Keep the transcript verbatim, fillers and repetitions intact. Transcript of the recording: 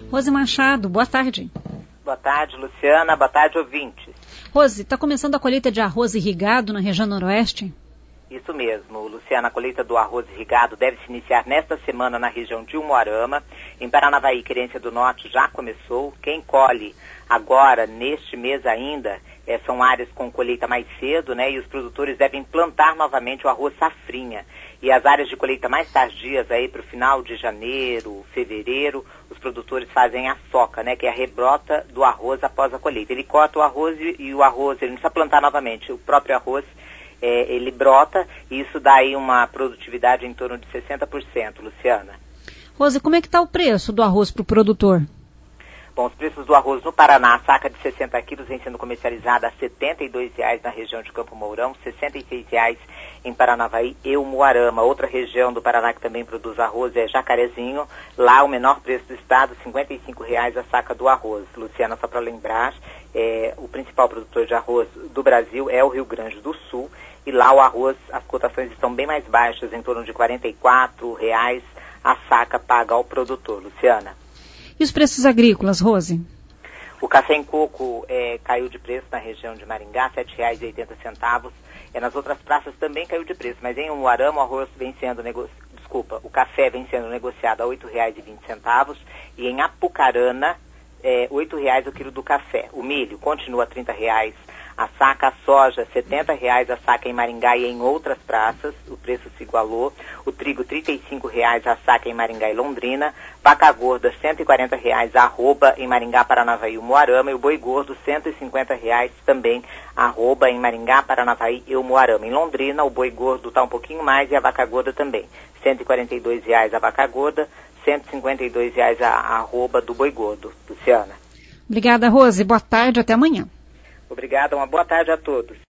Rose Machado, boa tarde. Boa tarde, Luciana. Boa tarde, ouvintes. Rose, está começando a colheita de arroz irrigado na região noroeste? Isso mesmo, Luciana. A colheita do arroz irrigado deve se iniciar nesta semana na região de Umuarama. Em Paranavaí, Querência do Norte, já começou. Quem colhe agora, neste mês ainda, é, são áreas com colheita mais cedo, né? E os produtores devem plantar novamente o arroz safrinha. E as áreas de colheita mais tardias, aí para o final de janeiro, fevereiro, os produtores fazem a soca, né? Que é a rebrota do arroz após a colheita. Ele corta o arroz e, e o arroz, ele não precisa plantar novamente. O próprio arroz, é, ele brota e isso dá aí uma produtividade em torno de sessenta por cento, Luciana. Rose, como é que está o preço do arroz para o produtor? Bom, os preços do arroz no Paraná, a saca de sessenta quilos vem sendo comercializada a setenta e dois reais na região de Campo Mourão, sessenta e seis reais em Paranavaí e Umuarama. Outra região do Paraná que também produz arroz é Jacarezinho. Lá o menor preço do estado, cinquenta e cinco reais a saca do arroz. Luciana, só para lembrar, é, o principal produtor de arroz do Brasil é o Rio Grande do Sul. E lá o arroz, as cotações estão bem mais baixas, em torno de quarenta e quatro reais a saca paga ao produtor. Luciana. E os preços agrícolas, Rose? O café em coco é, caiu de preço na região de Maringá, sete reais e oitenta centavos. É, nas outras praças também caiu de preço, mas em Umuarama o arroz vem sendo nego... desculpa, o café vem sendo negociado a oito reais e vinte centavos e em Apucarana é, oito reais o quilo do café. O milho continua a trinta reais a saca, a soja setenta reais a saca em Maringá e em outras praças, o preço se igualou. O trigo trinta e cinco reais a saca em Maringá e Londrina, vaca gorda cento e quarenta reais a arroba em Maringá, Paranavaí e Umuarama, e o boi gordo cento e cinquenta reais também a arroba em Maringá, Paranavaí e Umuarama. Em Londrina o boi gordo está um pouquinho mais e a vaca gorda também, cento e quarenta e dois reais a vaca gorda, cento e cinquenta e dois reais a, a arroba do boi gordo. Luciana. Obrigada, Rose. Boa tarde, até amanhã. Obrigada, uma boa tarde a todos.